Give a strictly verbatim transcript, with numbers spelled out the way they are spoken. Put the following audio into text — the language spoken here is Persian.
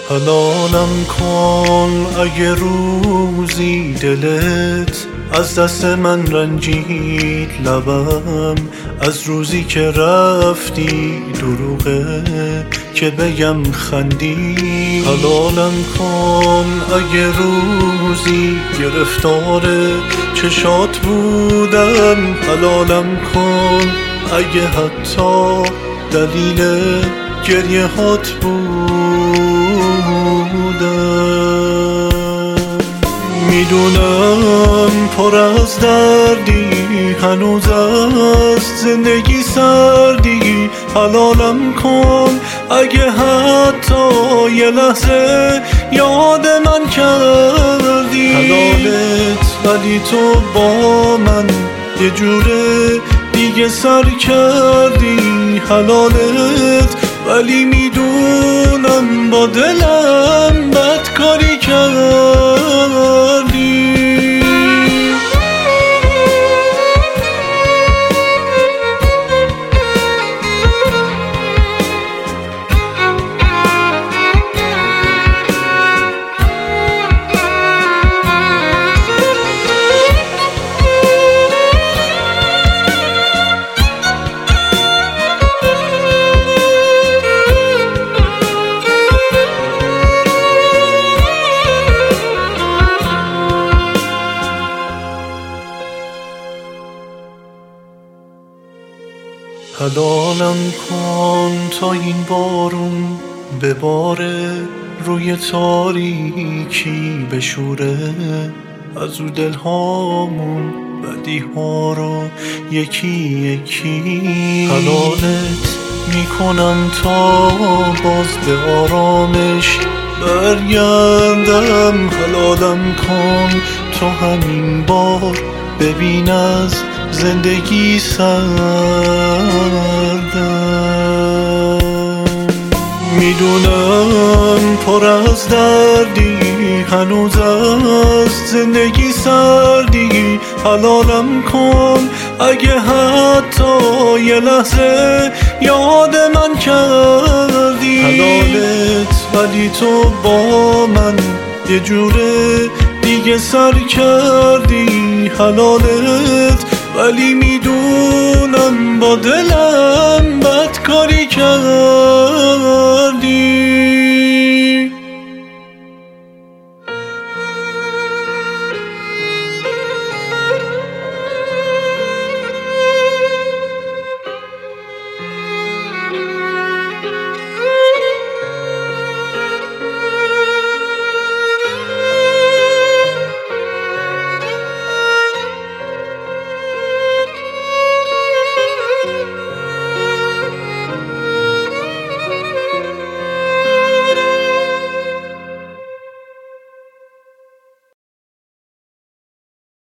حلالم کن اگه روزی دلت از دست من رنجید لبم، از روزی که رفتی دروغه که بگم خندی. حلالم کن اگه روزی گرفتار چشات بودم، حلالم کن اگه حتی دلیل گریه هات بودم. میدونم پر از دردی، هنوز از زندگی سردی. حلالم کن اگه حتی یه لحظه یاد من کردی. حلالت ولی تو با من یه جوره دیگه سر کردی. حلالت ولی میدونم با دلم بد کاری کردی. حلالم کن تا این بارون بباره روی تاریکی بشوره، از او دلهامون بدی ها رو یکی یکی. حلالت میکنم تا باز به آرامش برگردم. حلالم کن تو همین بار ببین از زندگی سردم. میدونم پر از دردی، هنوز از زندگی سردی. حلالم کن اگه حتی یه لحظه یاد من کردی. حلالت ولی تو با من یه جوره دیگه سر کردی. حلالت ولی میدونم با دلم بد کاری کرد.